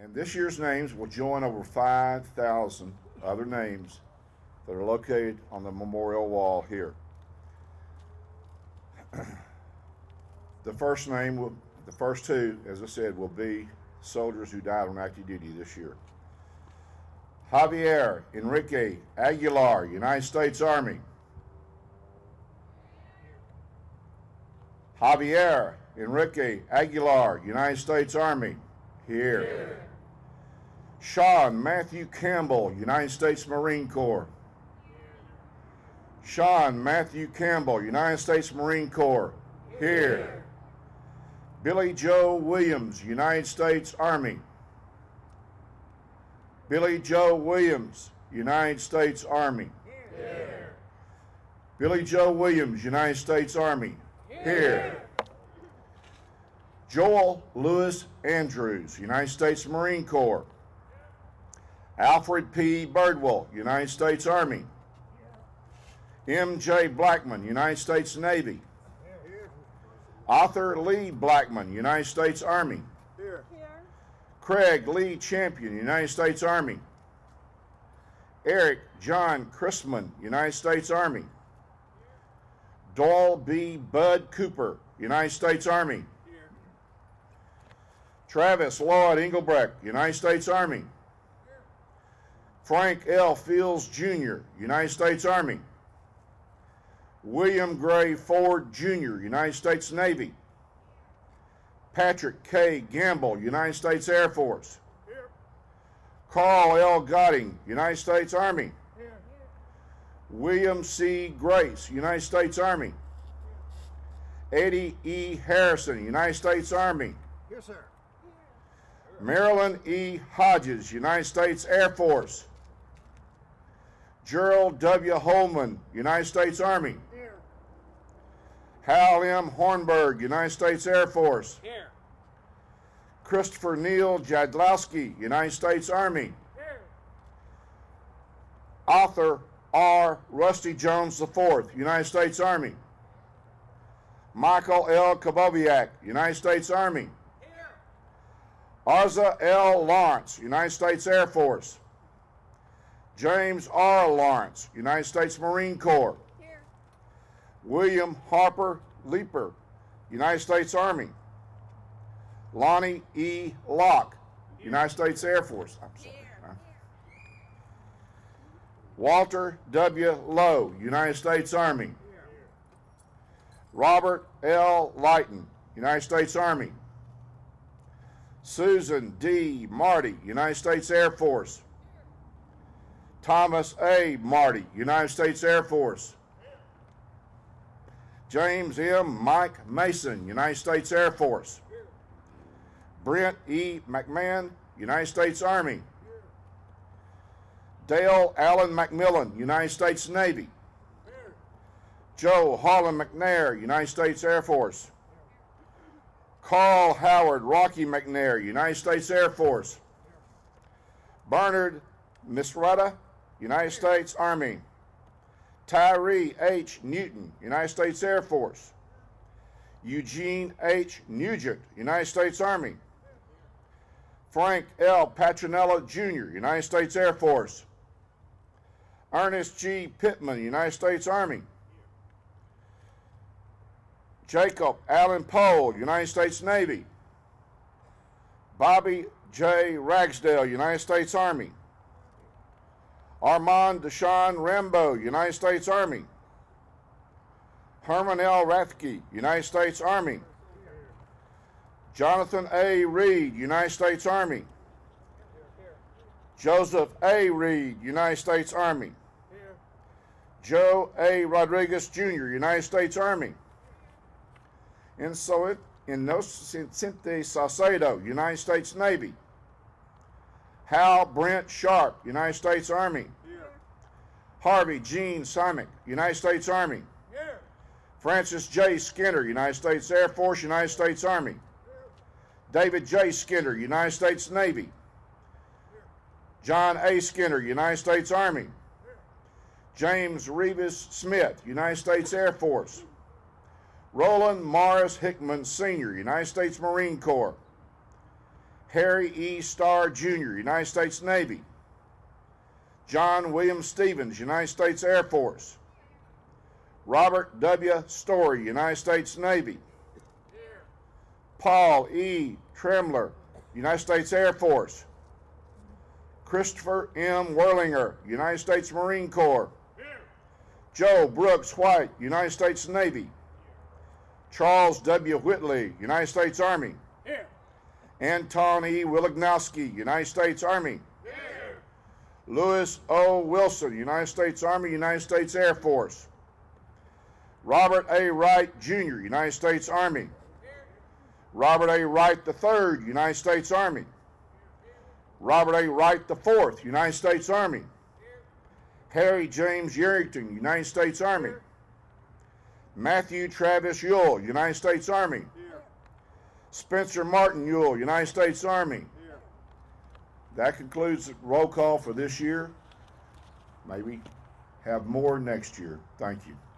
And this year's names will join over 5,000 other names that are located on the memorial wall here. The first two, as I said, will be soldiers who died on active duty this year. Javier Enrique Aguilar, United States Army. Javier Enrique Aguilar, United States Army. Here. Sean Matthew Campbell, United States Marine Corps. Sean Matthew Campbell, United States Marine Corps. Here. Billy Joe Williams, United States Army. Billy Joe Williams, United States Army. Here. Billy Joe Williams, United States Army. Here. Joel Lewis Andrews, United States Marine Corps. Alfred P. Birdwell, United States Army. M.J. Blackman, United States Navy. Arthur Lee Blackman, United States Army. Craig Lee Champion, United States Army. Eric John Christman, United States Army. Doyle B. Bud Cooper, United States Army. Travis Lloyd Engelbrecht, United States Army. Frank L. Fields Jr., United States Army. William Gray Ford Jr., United States Navy. Patrick K. Gamble, United States Air Force. Carl L. Godding, United States Army. William C. Grace, United States Army. Eddie E. Harrison, United States Army. Yes, sir. Marilyn E. Hodges, United States Air Force. Gerald W. Holman, United States Army. Here. Hal M. Hornberg, United States Air Force. Here. Christopher Neil Jadlowski, United States Army. Here. Arthur R. Rusty Jones IV, United States Army. Michael L. Kaboviak, United States Army. Here. Arza L. Lawrence, United States Air Force. James R. Lawrence, United States Marine Corps. Here. William Harper Leeper, United States Army. Lonnie E. Locke, United States Air Force. I'm sorry. Walter W. Lowe, United States Army. Robert L. Lighton, United States Army. Susan D. Marty, United States Air Force. Thomas A. Marty, United States Air Force. James M. Mike Mason, United States Air Force. Brent E. McMahon, United States Army. Dale Allen McMillan, United States Navy. Joe Holland McNair, United States Air Force. Carl Howard Rocky McNair, United States Air Force. Bernard Misrata, United States Army. Tyree H. Newton, United States Air Force. Eugene H. Nugent, United States Army. Frank L. Patronella Jr., United States Air Force. Ernest G. Pittman, United States Army. Jacob Allen Pohl, United States Navy. Bobby J. Ragsdale, United States Army. Armand Deshawn Rambo, United States Army. Herman L. Rathke, United States Army. Jonathan A. Reed, United States Army. Joseph A. Reed, United States Army. Joe A. Rodriguez Jr., United States Army. Innocente Saucedo, United States Navy. Hal Brent Sharp, United States Army. Harvey Gene Simic, United States Army. Francis J. Skinner, United States Air Force, United States Army. David J. Skinner, United States Navy. John A. Skinner, United States Army. James Reeves Smith, United States Air Force. Roland Morris Hickman Sr., United States Marine Corps. Harry E. Starr, Jr., United States Navy. John William Stevens, United States Air Force. Robert W. Story, United States Navy. Paul E. Tremler, United States Air Force. Christopher M. Werlinger, United States Marine Corps. Joe Brooks White, United States Navy. Charles W. Whitley, United States Army. Anton E. Wiligowski, United States Army. Lewis O. Wilson, United States Army, United States Air Force. Robert A. Wright, Jr., United States Army. Robert A. Wright III, United States Army. Robert A. Wright IV, United States Army. Harry James Yerington, United States Army. Matthew Travis Ewell, United States Army. Spencer Martin Ewell, United States Army. That concludes the roll call for this year. Maybe have more next year. Thank you.